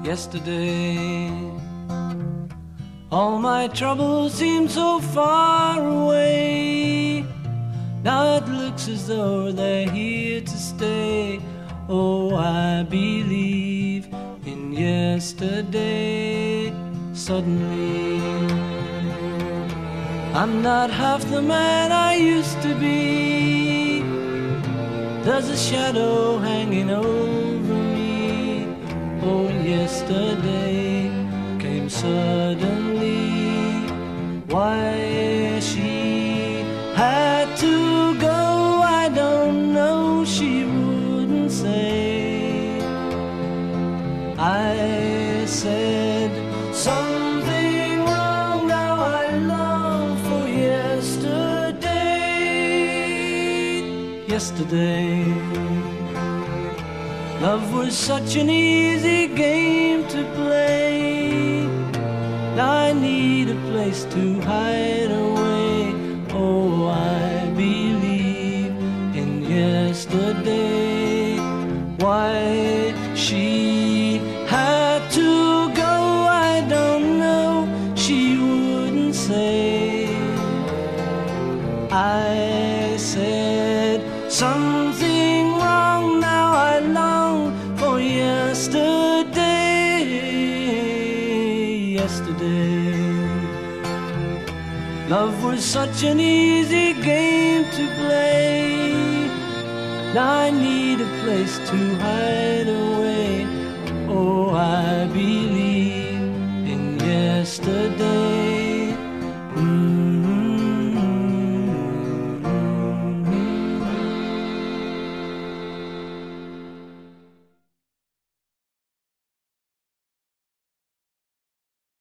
yesterday. All my troubles seem so far away. Now it looks as though they're here to stay. Oh, I believe in yesterday. Suddenly, I'm not half the man I used to be. There's a shadow hanging over me. Oh, yesterday came suddenly. Why she had to go, I don't know, she wouldn't say. I said something wrong, now I long for yesterday. Yesterday, love was such an easy game to play. Now I need a place to hide away. Oh, I believe in yesterday. Why she had to go, I don't know, she wouldn't say. I said something wrong, now I long for yesterday. Yesterday, love was such an easy game to play. Now I need a place to hide away. Oh, I believe in yesterday.